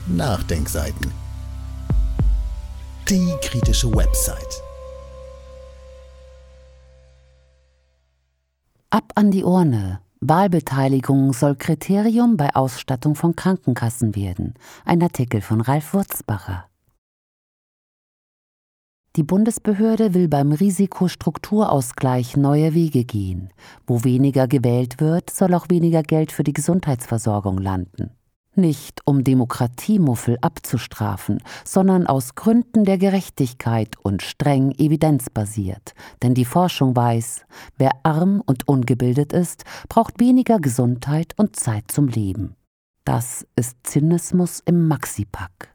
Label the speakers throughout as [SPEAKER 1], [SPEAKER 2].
[SPEAKER 1] Nachdenkseiten. Die kritische Website.
[SPEAKER 2] Ab an die Urne. Wahlbeteiligung soll Kriterium bei Ausstattung von Krankenkassen werden. Ein Artikel von Ralf Wurzbacher. Die Bundesbehörde will beim Risikostrukturausgleich neue Wege gehen. Wo weniger gewählt wird, soll auch weniger Geld für die Gesundheitsversorgung landen. Nicht um Demokratiemuffel abzustrafen, sondern aus Gründen der Gerechtigkeit und streng evidenzbasiert. Denn die Forschung weiß, wer arm und ungebildet ist, braucht weniger Gesundheit und Zeit zum Leben. Das ist Zynismus im Maxipack.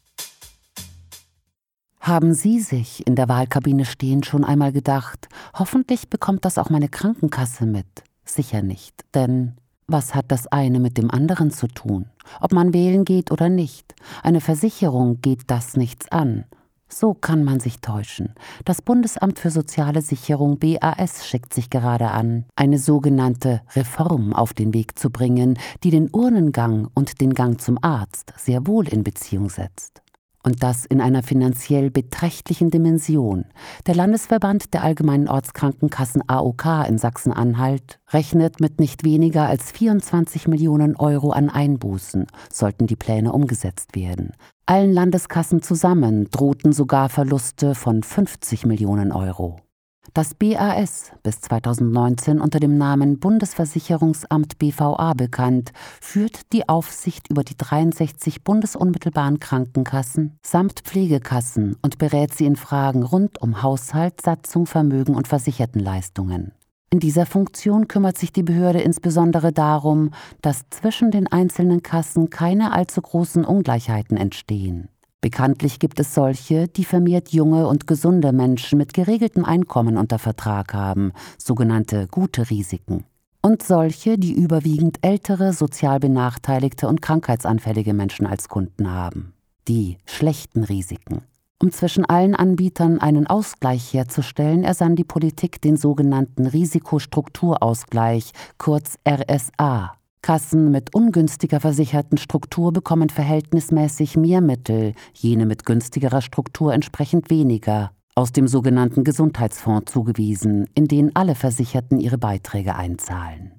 [SPEAKER 2] Haben Sie sich in der Wahlkabine stehend schon einmal gedacht, hoffentlich bekommt das auch meine Krankenkasse mit? Sicher nicht, denn was hat das eine mit dem anderen zu tun? Ob man wählen geht oder nicht. Eine Versicherung geht das nichts an. So kann man sich täuschen. Das Bundesamt für Soziale Sicherung BAS schickt sich gerade an, eine sogenannte Reform auf den Weg zu bringen, die den Urnengang und den Gang zum Arzt sehr wohl in Beziehung setzt. Und das in einer finanziell beträchtlichen Dimension. Der Landesverband der Allgemeinen Ortskrankenkassen AOK in Sachsen-Anhalt rechnet mit nicht weniger als 24 Millionen Euro an Einbußen, sollten die Pläne umgesetzt werden. Allen Landeskassen zusammen drohten sogar Verluste von 50 Millionen Euro. Das BAS, bis 2019 unter dem Namen Bundesversicherungsamt BVA bekannt, führt die Aufsicht über die 63 bundesunmittelbaren Krankenkassen samt Pflegekassen und berät sie in Fragen rund um Haushalt, Satzung, Vermögen und Versichertenleistungen. In dieser Funktion kümmert sich die Behörde insbesondere darum, dass zwischen den einzelnen Kassen keine allzu großen Ungleichheiten entstehen. Bekanntlich gibt es solche, die vermehrt junge und gesunde Menschen mit geregeltem Einkommen unter Vertrag haben, sogenannte gute Risiken. Und solche, die überwiegend ältere, sozial benachteiligte und krankheitsanfällige Menschen als Kunden haben. Die schlechten Risiken. Um zwischen allen Anbietern einen Ausgleich herzustellen, ersann die Politik den sogenannten Risikostrukturausgleich, kurz RSA. Kassen mit ungünstiger versicherten Struktur bekommen verhältnismäßig mehr Mittel, jene mit günstigerer Struktur entsprechend weniger, aus dem sogenannten Gesundheitsfonds zugewiesen, in den alle Versicherten ihre Beiträge einzahlen.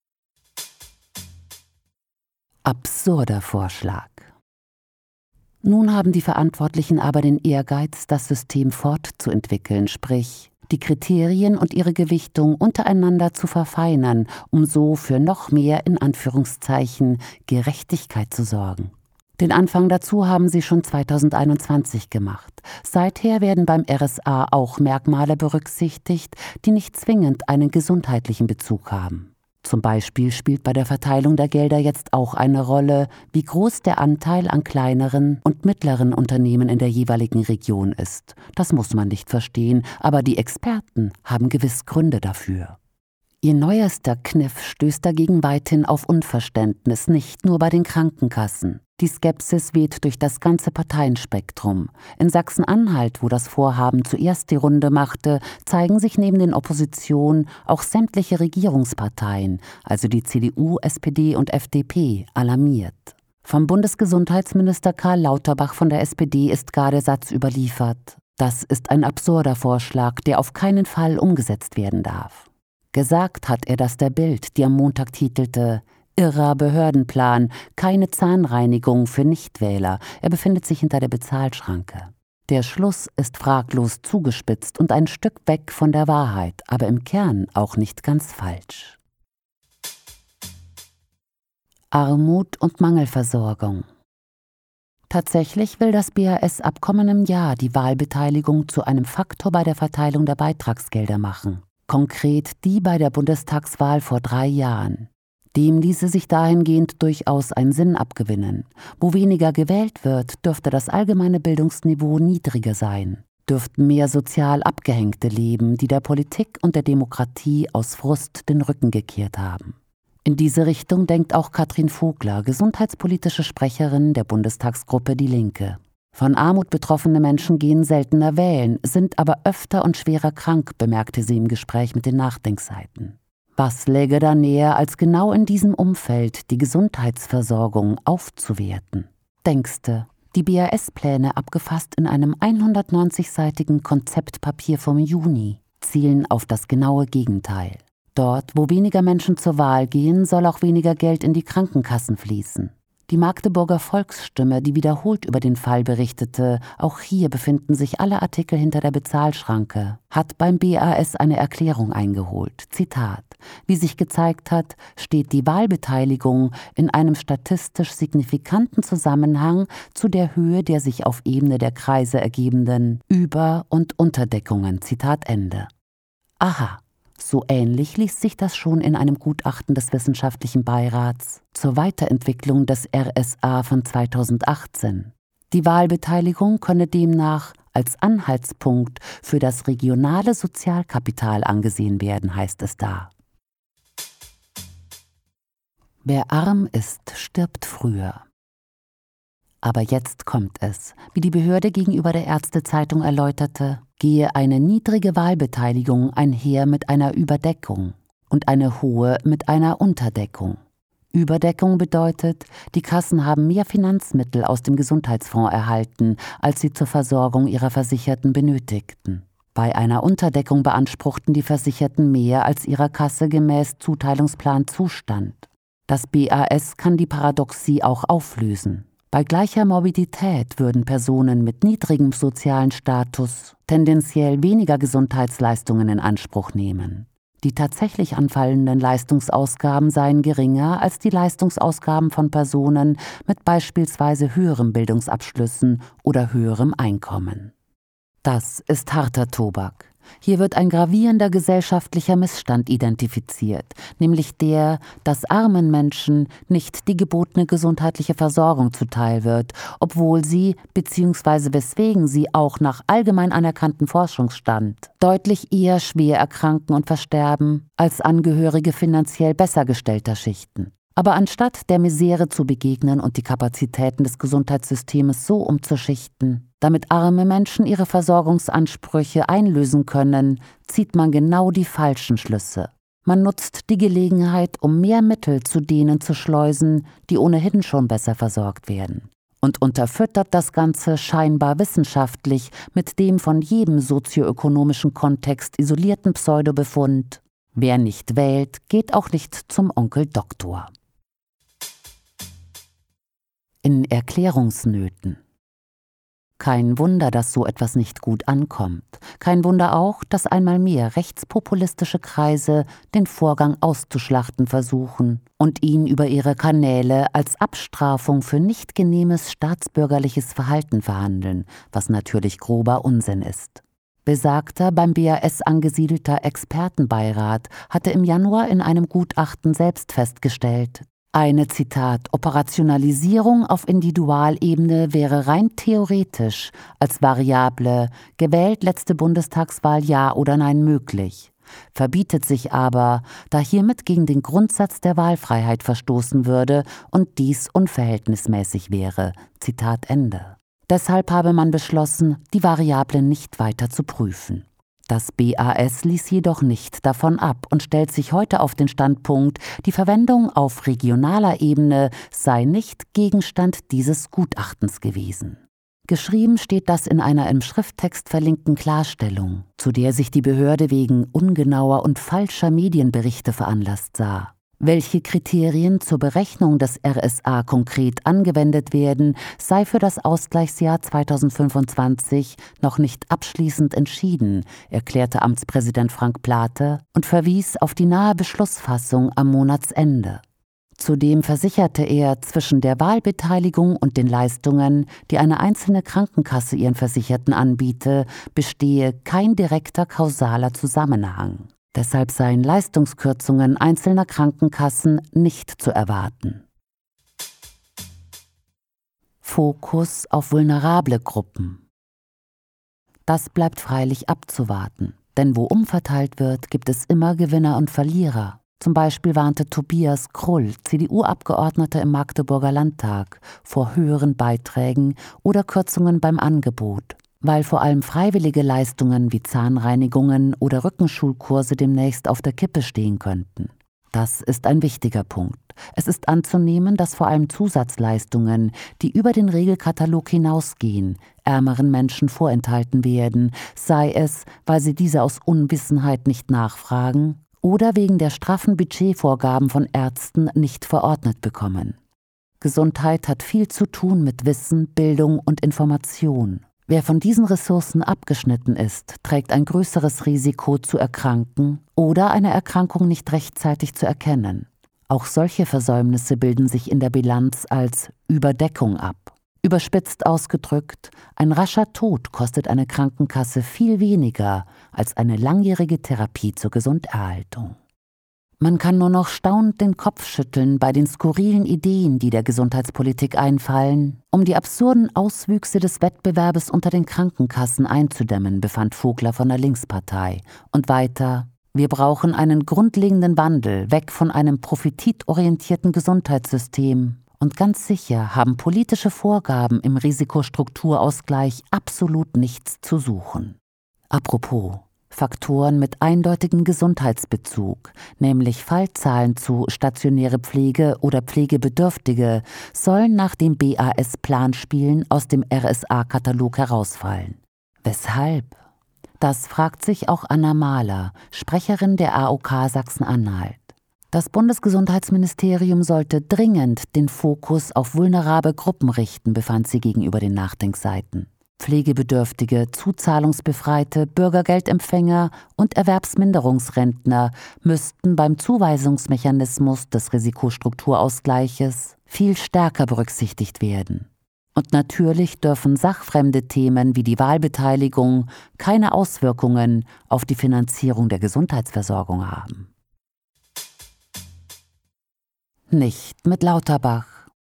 [SPEAKER 2] Absurder Vorschlag. Nun haben die Verantwortlichen aber den Ehrgeiz, das System fortzuentwickeln, sprich die Kriterien und ihre Gewichtung untereinander zu verfeinern, um so für noch mehr, in Anführungszeichen, Gerechtigkeit zu sorgen. Den Anfang dazu haben sie schon 2021 gemacht. Seither werden beim RSA auch Merkmale berücksichtigt, die nicht zwingend einen gesundheitlichen Bezug haben. Zum Beispiel spielt bei der Verteilung der Gelder jetzt auch eine Rolle, wie groß der Anteil an kleineren und mittleren Unternehmen in der jeweiligen Region ist. Das muss man nicht verstehen, aber die Experten haben gewiss Gründe dafür. Ihr neuester Kniff stößt dagegen weithin auf Unverständnis, nicht nur bei den Krankenkassen. Die Skepsis weht durch das ganze Parteienspektrum. In Sachsen-Anhalt, wo das Vorhaben zuerst die Runde machte, zeigen sich neben den Opposition auch sämtliche Regierungsparteien, also die CDU, SPD und FDP, alarmiert. Vom Bundesgesundheitsminister Karl Lauterbach von der SPD ist gar der Satz überliefert: Das ist ein absurder Vorschlag, der auf keinen Fall umgesetzt werden darf. Gesagt hat er das der Bild, die am Montag titelte: Irrer Behördenplan, keine Zahnreinigung für Nichtwähler. Er befindet sich hinter der Bezahlschranke. Der Schluss ist fraglos zugespitzt und ein Stück weg von der Wahrheit, aber im Kern auch nicht ganz falsch. Armut und Mangelversorgung. Tatsächlich will das BAS ab kommendem Jahr die Wahlbeteiligung zu einem Faktor bei der Verteilung der Beitragsgelder machen. Konkret die bei der Bundestagswahl vor 3 Jahren. Dem ließe sich dahingehend durchaus ein Sinn abgewinnen. Wo weniger gewählt wird, dürfte das allgemeine Bildungsniveau niedriger sein. Dürften mehr sozial Abgehängte leben, die der Politik und der Demokratie aus Frust den Rücken gekehrt haben. In diese Richtung denkt auch Katrin Vogler, gesundheitspolitische Sprecherin der Bundestagsgruppe Die Linke. Von Armut betroffene Menschen gehen seltener wählen, sind aber öfter und schwerer krank, bemerkte sie im Gespräch mit den Nachdenkseiten. Was läge da näher, als genau in diesem Umfeld die Gesundheitsversorgung aufzuwerten? Denkste, die BAS-Pläne, abgefasst in einem 190-seitigen Konzeptpapier vom Juni, zielen auf das genaue Gegenteil. Dort, wo weniger Menschen zur Wahl gehen, soll auch weniger Geld in die Krankenkassen fließen. Die Magdeburger Volksstimme, die wiederholt über den Fall berichtete, auch hier befinden sich alle Artikel hinter der Bezahlschranke, hat beim BAS eine Erklärung eingeholt. Zitat: Wie sich gezeigt hat, steht die Wahlbeteiligung in einem statistisch signifikanten Zusammenhang zu der Höhe der sich auf Ebene der Kreise ergebenden Über- und Unterdeckungen. Zitat Ende. Aha. So ähnlich liest sich das schon in einem Gutachten des Wissenschaftlichen Beirats zur Weiterentwicklung des RSA von 2018. Die Wahlbeteiligung könne demnach als Anhaltspunkt für das regionale Sozialkapital angesehen werden, heißt es da. Wer arm ist, stirbt früher. Aber jetzt kommt es. Wie die Behörde gegenüber der Ärzte-Zeitung erläuterte, gehe eine niedrige Wahlbeteiligung einher mit einer Überdeckung und eine hohe mit einer Unterdeckung. Überdeckung bedeutet, die Kassen haben mehr Finanzmittel aus dem Gesundheitsfonds erhalten, als sie zur Versorgung ihrer Versicherten benötigten. Bei einer Unterdeckung beanspruchten die Versicherten mehr, als ihrer Kasse gemäß Zuteilungsplan zustand. Das BAS kann die Paradoxie auch auflösen. Bei gleicher Morbidität würden Personen mit niedrigem sozialen Status tendenziell weniger Gesundheitsleistungen in Anspruch nehmen. Die tatsächlich anfallenden Leistungsausgaben seien geringer als die Leistungsausgaben von Personen mit beispielsweise höherem Bildungsabschlüssen oder höherem Einkommen. Das ist harter Tobak. Hier wird ein gravierender gesellschaftlicher Missstand identifiziert, nämlich der, dass armen Menschen nicht die gebotene gesundheitliche Versorgung zuteil wird, obwohl sie bzw. weswegen sie auch nach allgemein anerkanntem Forschungsstand deutlich eher schwer erkranken und versterben als Angehörige finanziell besser gestellter Schichten. Aber anstatt der Misere zu begegnen und die Kapazitäten des Gesundheitssystems so umzuschichten, damit arme Menschen ihre Versorgungsansprüche einlösen können, zieht man genau die falschen Schlüsse. Man nutzt die Gelegenheit, um mehr Mittel zu denen zu schleusen, die ohnehin schon besser versorgt werden. Und unterfüttert das Ganze scheinbar wissenschaftlich mit dem von jedem sozioökonomischen Kontext isolierten Pseudobefund: Wer nicht wählt, geht auch nicht zum Onkel Doktor. In Erklärungsnöten. Kein Wunder, dass so etwas nicht gut ankommt. Kein Wunder auch, dass einmal mehr rechtspopulistische Kreise den Vorgang auszuschlachten versuchen und ihn über ihre Kanäle als Abstrafung für nicht genehmes staatsbürgerliches Verhalten verhandeln, was natürlich grober Unsinn ist. Besagter beim BAS angesiedelter Expertenbeirat hatte im Januar in einem Gutachten selbst festgestellt, eine, Zitat, Operationalisierung auf Individualebene wäre rein theoretisch als Variable gewählt letzte Bundestagswahl ja oder nein möglich, verbietet sich aber, da hiermit gegen den Grundsatz der Wahlfreiheit verstoßen würde und dies unverhältnismäßig wäre. Zitat Ende. Deshalb habe man beschlossen, die Variable nicht weiter zu prüfen. Das BAS ließ jedoch nicht davon ab und stellt sich heute auf den Standpunkt, die Verwendung auf regionaler Ebene sei nicht Gegenstand dieses Gutachtens gewesen. Geschrieben steht das in einer im Schrifttext verlinkten Klarstellung, zu der sich die Behörde wegen ungenauer und falscher Medienberichte veranlasst sah. Welche Kriterien zur Berechnung des RSA konkret angewendet werden, sei für das Ausgleichsjahr 2025 noch nicht abschließend entschieden, erklärte Amtspräsident Frank Plate und verwies auf die nahe Beschlussfassung am Monatsende. Zudem versicherte er, zwischen der Wahlbeteiligung und den Leistungen, die eine einzelne Krankenkasse ihren Versicherten anbiete, bestehe kein direkter kausaler Zusammenhang. Deshalb seien Leistungskürzungen einzelner Krankenkassen nicht zu erwarten. Fokus auf vulnerable Gruppen. Das bleibt freilich abzuwarten, denn wo umverteilt wird, gibt es immer Gewinner und Verlierer. Zum Beispiel warnte Tobias Krull, CDU-Abgeordneter im Magdeburger Landtag, vor höheren Beiträgen oder Kürzungen beim Angebot, weil vor allem freiwillige Leistungen wie Zahnreinigungen oder Rückenschulkurse demnächst auf der Kippe stehen könnten. Das ist ein wichtiger Punkt. Es ist anzunehmen, dass vor allem Zusatzleistungen, die über den Regelkatalog hinausgehen, ärmeren Menschen vorenthalten werden, sei es, weil sie diese aus Unwissenheit nicht nachfragen oder wegen der straffen Budgetvorgaben von Ärzten nicht verordnet bekommen. Gesundheit hat viel zu tun mit Wissen, Bildung und Information. Wer von diesen Ressourcen abgeschnitten ist, trägt ein größeres Risiko zu erkranken oder eine Erkrankung nicht rechtzeitig zu erkennen. Auch solche Versäumnisse bilden sich in der Bilanz als Überdeckung ab. Überspitzt ausgedrückt, ein rascher Tod kostet eine Krankenkasse viel weniger als eine langjährige Therapie zur Gesunderhaltung. Man kann nur noch staunend den Kopf schütteln bei den skurrilen Ideen, die der Gesundheitspolitik einfallen, um die absurden Auswüchse des Wettbewerbes unter den Krankenkassen einzudämmen, befand Vogler von der Linkspartei. Und weiter: Wir brauchen einen grundlegenden Wandel, weg von einem profitorientierten Gesundheitssystem. Und ganz sicher haben politische Vorgaben im Risikostrukturausgleich absolut nichts zu suchen. Apropos: Faktoren mit eindeutigem Gesundheitsbezug, nämlich Fallzahlen zu stationäre Pflege oder Pflegebedürftige, sollen nach dem BAS-Planspielen aus dem RSA-Katalog herausfallen. Weshalb? Das fragt sich auch Anna Mahler, Sprecherin der AOK Sachsen-Anhalt. Das Bundesgesundheitsministerium sollte dringend den Fokus auf vulnerable Gruppen richten, befand sie gegenüber den Nachdenkseiten. Pflegebedürftige, Zuzahlungsbefreite, Bürgergeldempfänger und Erwerbsminderungsrentner müssten beim Zuweisungsmechanismus des Risikostrukturausgleiches viel stärker berücksichtigt werden. Und natürlich dürfen sachfremde Themen wie die Wahlbeteiligung keine Auswirkungen auf die Finanzierung der Gesundheitsversorgung haben. Nicht mit Lauterbach.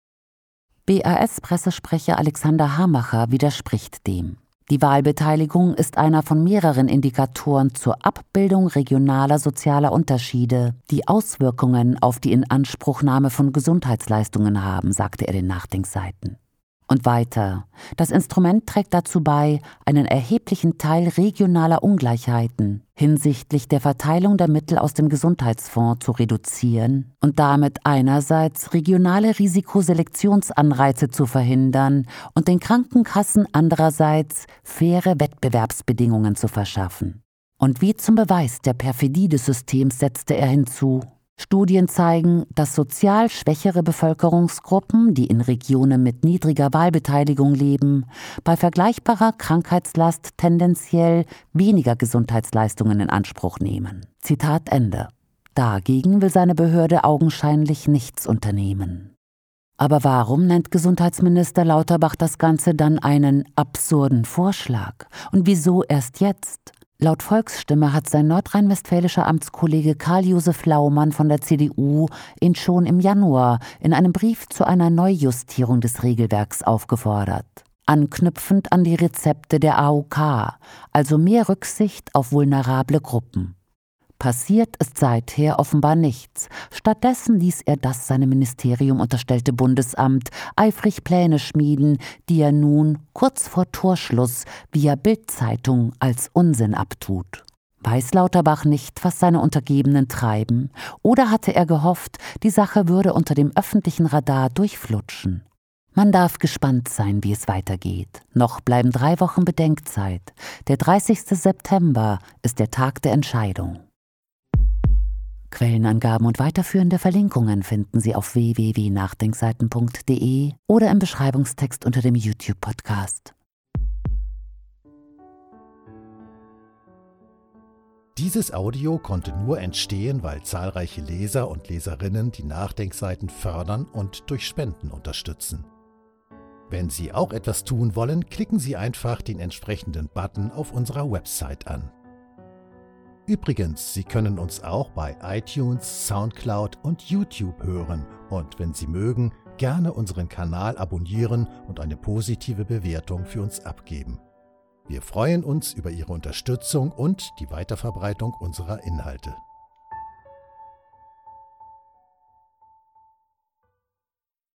[SPEAKER 2] BAS-Pressesprecher Alexander Hamacher widerspricht dem. Die Wahlbeteiligung ist einer von mehreren Indikatoren zur Abbildung regionaler sozialer Unterschiede, die Auswirkungen auf die Inanspruchnahme von Gesundheitsleistungen haben, sagte er den Nachdenkseiten. Und weiter: Das Instrument trägt dazu bei, einen erheblichen Teil regionaler Ungleichheiten hinsichtlich der Verteilung der Mittel aus dem Gesundheitsfonds zu reduzieren und damit einerseits regionale Risikoselektionsanreize zu verhindern und den Krankenkassen andererseits faire Wettbewerbsbedingungen zu verschaffen. Und wie zum Beweis der Perfidie des Systems setzte er hinzu: Studien zeigen, dass sozial schwächere Bevölkerungsgruppen, die in Regionen mit niedriger Wahlbeteiligung leben, bei vergleichbarer Krankheitslast tendenziell weniger Gesundheitsleistungen in Anspruch nehmen. Zitat Ende. Dagegen will seine Behörde augenscheinlich nichts unternehmen. Aber warum nennt Gesundheitsminister Lauterbach das Ganze dann einen absurden Vorschlag? Und wieso erst jetzt? Laut Volksstimme hat sein nordrhein-westfälischer Amtskollege Karl-Josef Laumann von der CDU ihn schon im Januar in einem Brief zu einer Neujustierung des Regelwerks aufgefordert. Anknüpfend an die Rezepte der AOK, also mehr Rücksicht auf vulnerable Gruppen. Passiert ist seither offenbar nichts. Stattdessen ließ er das seinem Ministerium unterstellte Bundesamt eifrig Pläne schmieden, die er nun kurz vor Torschluss via Bild-Zeitung als Unsinn abtut. Weiß Lauterbach nicht, was seine Untergebenen treiben? Oder hatte er gehofft, die Sache würde unter dem öffentlichen Radar durchflutschen? Man darf gespannt sein, wie es weitergeht. Noch bleiben 3 Wochen Bedenkzeit. Der 30. September ist der Tag der Entscheidung. Quellenangaben und weiterführende Verlinkungen finden Sie auf www.nachdenkseiten.de oder im Beschreibungstext unter dem YouTube-Podcast.
[SPEAKER 1] Dieses Audio konnte nur entstehen, weil zahlreiche Leser und Leserinnen die Nachdenkseiten fördern und durch Spenden unterstützen. Wenn Sie auch etwas tun wollen, klicken Sie einfach den entsprechenden Button auf unserer Website an. Übrigens, Sie können uns auch bei iTunes, Soundcloud und YouTube hören und wenn Sie mögen, gerne unseren Kanal abonnieren und eine positive Bewertung für uns abgeben. Wir freuen uns über Ihre Unterstützung und die Weiterverbreitung unserer Inhalte.